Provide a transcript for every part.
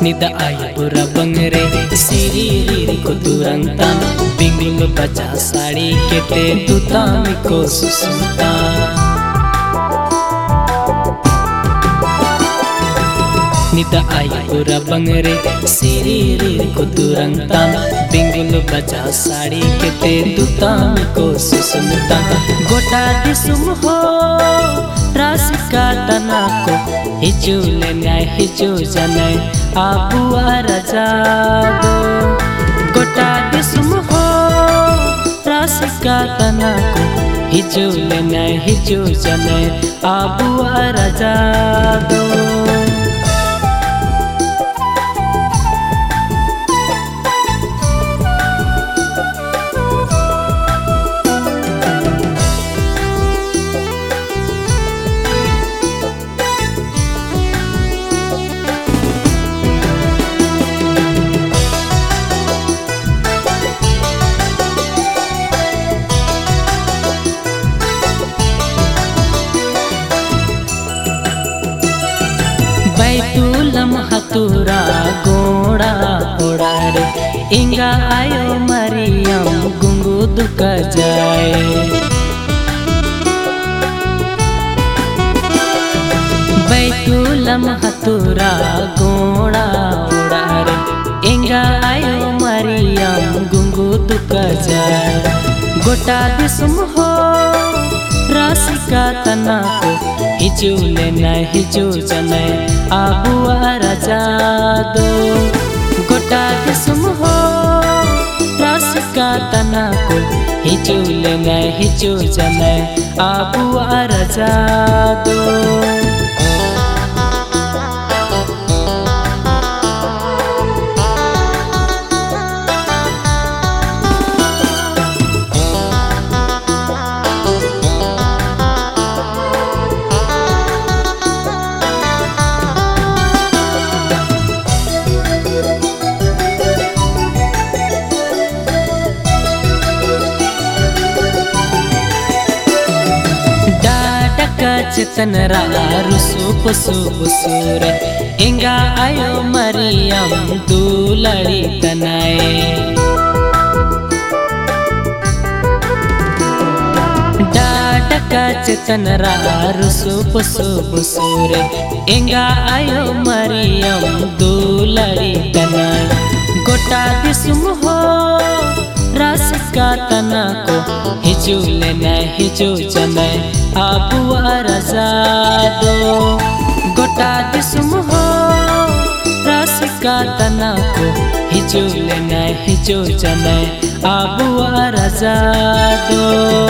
Nida ay pura bangre siriri ko turantan bingling baca sari kete tutami ko susunta Nida ay pura bangre siriri ko turantan bingling baca sari kete tutami ko susunta Gota disum ho rasika tanako hijule nyai hiju janai abu raja do Gota disum ho rasika tanako hijule nyai hiju janai abu raja do बैतुलम हतुरा गोड़ा ओड़ा रे इंगा आयो मरियम गुंगु दुख जाए बैतुलम हतुरा गोड़ा ओड़ा रे इंगा आयो मरियम गुंगु दुख जाए गोटा दिसुम हो रासिका तनाको हिजुले न हिजु जने आबु राजा दो गोटा दिसुम हो रासिका तनाको हिजुले न हिजु जने आबु राजा दो चेतन रा रुसु पुसु पुसुरे इंगा आयो मरियम दुलड़ी तनाए डाडका चेतन रा रुसु पुसु पुसुरे इंगा आयो मरियम दुलड़ी तनाए गोटा दिसुम हो रासिका तनाको हिजुले न हिजु जने आबु राजा दो गोटा दिसुम हो रासिका तनाको हिजुले न हिजु जने आबु राजा दो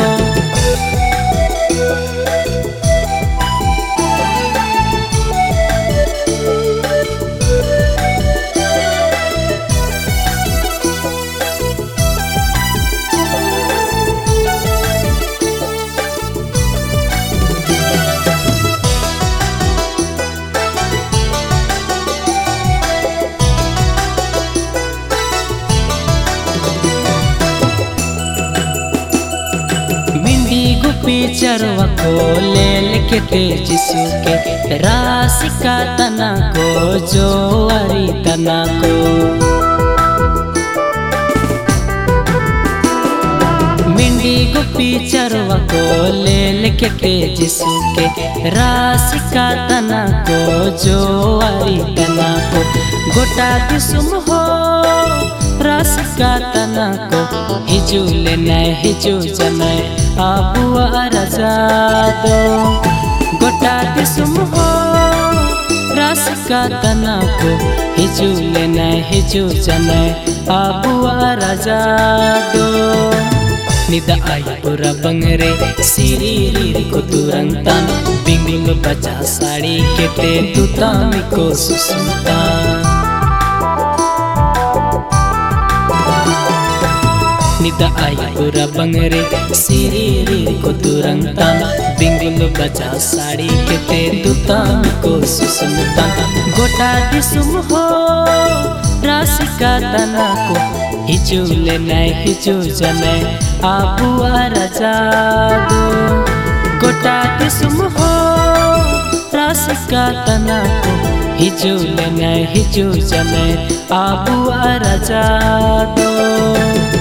चरवा को लेल के तेजिसु के रासिका तना को जोवारी तना को मिंडी गुप्पी चरवा को लेल के तेजिसु के रासिका तना को जोवारी तना को गोटा दिसुम हो रासिका तना को हिजुले न हिजु जने आबु राजा दो गोटा दिसुम हो रासिका तनाको हिजुले न हिजु जने आबु राजा दो निदा आई पुरा बंगरे सिरिरी को तुरंतन बिंगिंग बचा साड़ी केते तुतामी को सुसुंता निदा आई पुरा बंगरे सिरिरी को तुरंतन बिंगिंग बचा साड़ी केते तुतामी को सुसुंता गोटा दिसुम हो रासिका तनाको हिजुले न हिजु जने आबु राजा दो गोटा दिसुम हो रासिका तनाको हिजुल न हिजु जने आबुआ राजा दो।